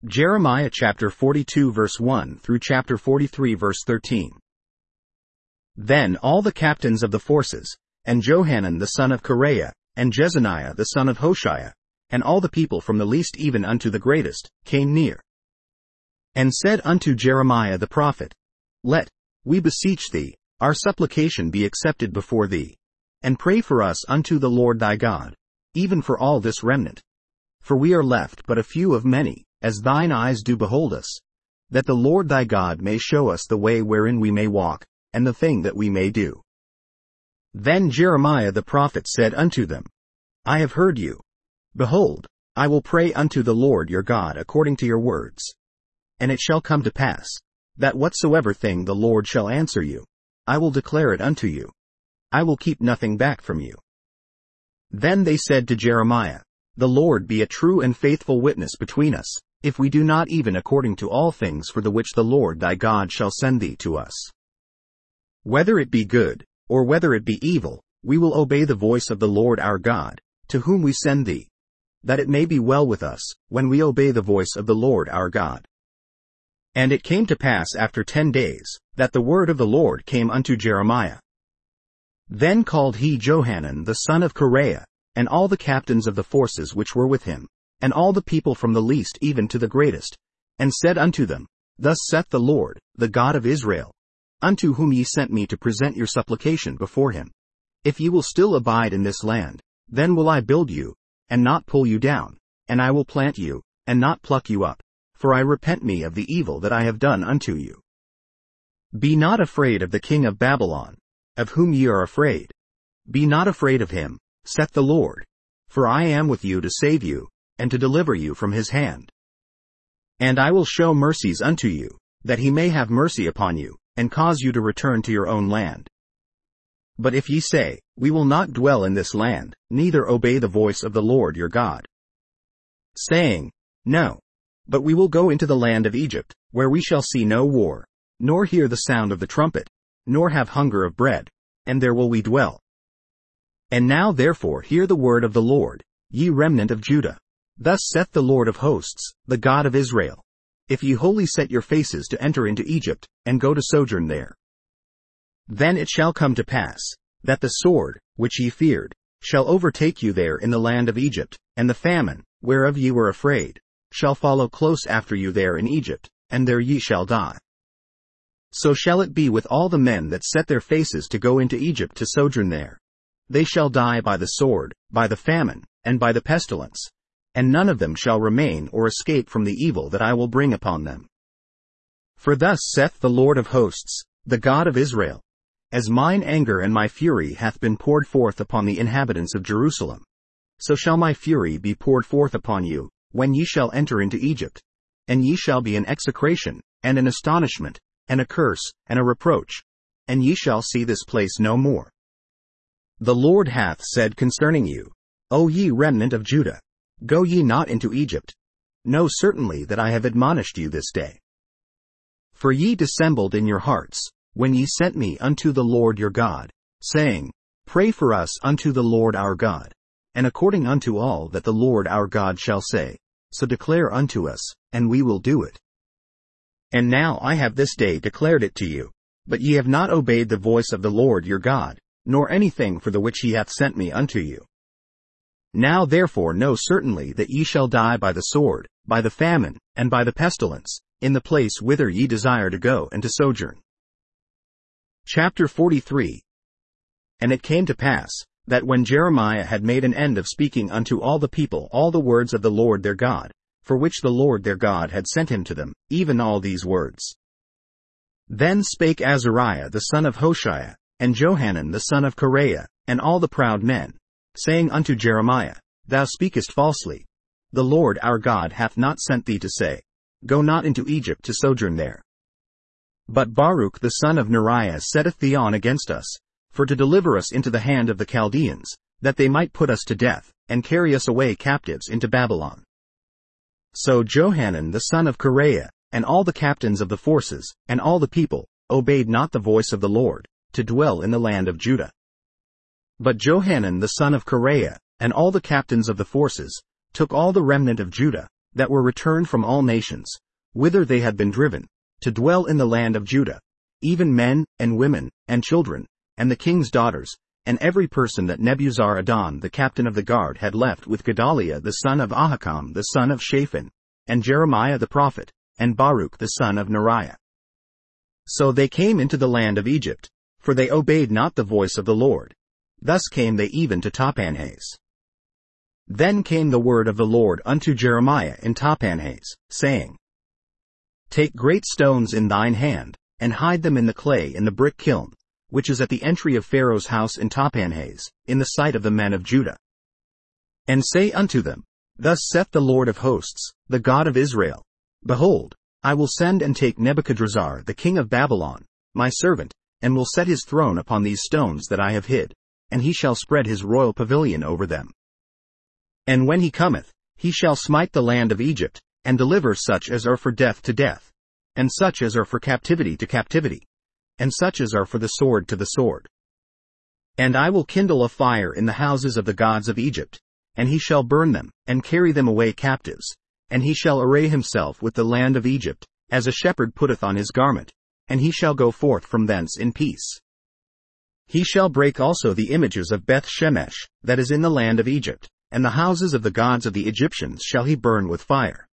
Jeremiah chapter 42 verse 1 through chapter 43 verse 13. Then all the captains of the forces, and Johanan the son of Kareah, and Jezaniah the son of Hoshaiah, and all the people from the least even unto the greatest, came near, and said unto Jeremiah the prophet, Let, we beseech thee, our supplication be accepted before thee, and pray for us unto the Lord thy God, even for all this remnant. For we are left but a few of many, as thine eyes do behold us, that the Lord thy God may show us the way wherein we may walk, and the thing that we may do. Then Jeremiah the prophet said unto them, I have heard you. Behold, I will pray unto the Lord your God according to your words. And it shall come to pass, that whatsoever thing the Lord shall answer you, I will declare it unto you. I will keep nothing back from you. Then they said to Jeremiah, The Lord be a true and faithful witness between us, if we do not even according to all things for the which the Lord thy God shall send thee to us. Whether it be good, or whether it be evil, we will obey the voice of the Lord our God, to whom we send thee, that it may be well with us, when we obey the voice of the Lord our God. And it came to pass after 10 days, that the word of the Lord came unto Jeremiah. Then called he Johanan the son of Kareah, and all the captains of the forces which were with him, and all the people from the least even to the greatest, and said unto them, Thus saith the Lord, the God of Israel, unto whom ye sent me to present your supplication before him. If ye will still abide in this land, then will I build you, and not pull you down, and I will plant you, and not pluck you up, for I repent me of the evil that I have done unto you. Be not afraid of the king of Babylon, of whom ye are afraid. Be not afraid of him, saith the Lord, for I am with you to save you, and to deliver you from his hand. And I will show mercies unto you, that he may have mercy upon you, and cause you to return to your own land. But if ye say, We will not dwell in this land, neither obey the voice of the Lord your God, saying, No, but we will go into the land of Egypt, where we shall see no war, nor hear the sound of the trumpet, nor have hunger of bread, and there will we dwell. And now therefore hear the word of the Lord, ye remnant of Judah. Thus saith the Lord of hosts, the God of Israel, if ye wholly set your faces to enter into Egypt, and go to sojourn there. Then it shall come to pass, that the sword, which ye feared, shall overtake you there in the land of Egypt, and the famine, whereof ye were afraid, shall follow close after you there in Egypt, and there ye shall die. So shall it be with all the men that set their faces to go into Egypt to sojourn there. They shall die by the sword, by the famine, and by the pestilence, and none of them shall remain or escape from the evil that I will bring upon them. For thus saith the Lord of hosts, the God of Israel, as mine anger and my fury hath been poured forth upon the inhabitants of Jerusalem, so shall my fury be poured forth upon you, when ye shall enter into Egypt, and ye shall be an execration, and an astonishment, and a curse, and a reproach, and ye shall see this place no more. The Lord hath said concerning you, O ye remnant of Judah, go ye not into Egypt. Know certainly that I have admonished you this day. For ye dissembled in your hearts, when ye sent me unto the Lord your God, saying, Pray for us unto the Lord our God, and according unto all that the Lord our God shall say, so declare unto us, and we will do it. And now I have this day declared it to you, but ye have not obeyed the voice of the Lord your God, nor anything for the which he hath sent me unto you. Now therefore know certainly that ye shall die by the sword, by the famine, and by the pestilence, in the place whither ye desire to go and to sojourn. Chapter 43. And it came to pass, that when Jeremiah had made an end of speaking unto all the people all the words of the Lord their God, for which the Lord their God had sent him to them, even all these words. Then spake Azariah the son of Hoshaiah, and Johanan the son of Kareah, and all the proud men, saying unto Jeremiah, Thou speakest falsely. The Lord our God hath not sent thee to say, Go not into Egypt to sojourn there. But Baruch the son of Neriah setteth thee on against us, for to deliver us into the hand of the Chaldeans, that they might put us to death, and carry us away captives into Babylon. So Johanan the son of Kareah, and all the captains of the forces, and all the people, obeyed not the voice of the Lord, to dwell in the land of Judah. But Johanan the son of Kareah, and all the captains of the forces, took all the remnant of Judah, that were returned from all nations, whither they had been driven, to dwell in the land of Judah, even men, and women, and children, and the king's daughters, and every person that Nebuzaradan the captain of the guard had left with Gedaliah the son of Ahikam the son of Shaphan, and Jeremiah the prophet, and Baruch the son of Neriah. So they came into the land of Egypt, for they obeyed not the voice of the Lord. Thus came they even to Tahpanhes. Then came the word of the Lord unto Jeremiah in Tahpanhes, saying, Take great stones in thine hand, and hide them in the clay in the brick kiln, which is at the entry of Pharaoh's house in Tahpanhes, in the sight of the men of Judah. And say unto them, Thus saith the Lord of hosts, the God of Israel, Behold, I will send and take Nebuchadrezzar the king of Babylon, my servant, and will set his throne upon these stones that I have hid, and he shall spread his royal pavilion over them. And when he cometh, he shall smite the land of Egypt, and deliver such as are for death to death, and such as are for captivity to captivity, and such as are for the sword to the sword. And I will kindle a fire in the houses of the gods of Egypt, and he shall burn them, and carry them away captives, and he shall array himself with the land of Egypt, as a shepherd putteth on his garment, and he shall go forth from thence in peace. He shall break also the images of Beth Shemesh, that is in the land of Egypt, and the houses of the gods of the Egyptians shall he burn with fire.